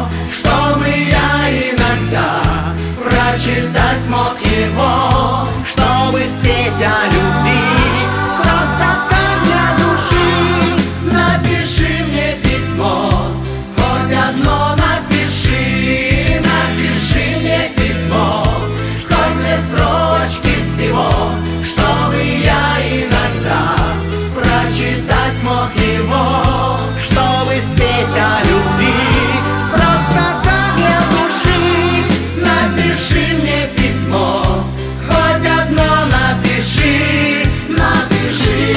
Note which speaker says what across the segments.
Speaker 1: чтобы я иногда прочитать смог его, чтобы спеть о любви. Просто так для души напиши мне письмо, хоть одно напиши, напиши мне письмо, хоть 2 строчки всего, чтобы я иногда прочитать смог его, чтобы спеть о любви. Просто так для души напиши мне письмо, хоть одно напиши, напиши.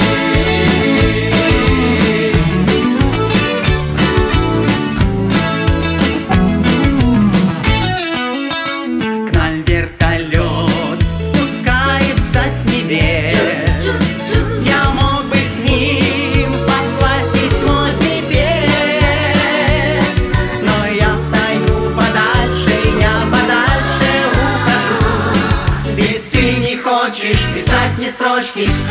Speaker 1: К нам вертолет спускается с небес. Я мог бы с ним послать письмо тебе, но я пойду подальше, я подальше ухожу. Ведь ты не хочешь писать ни строчки,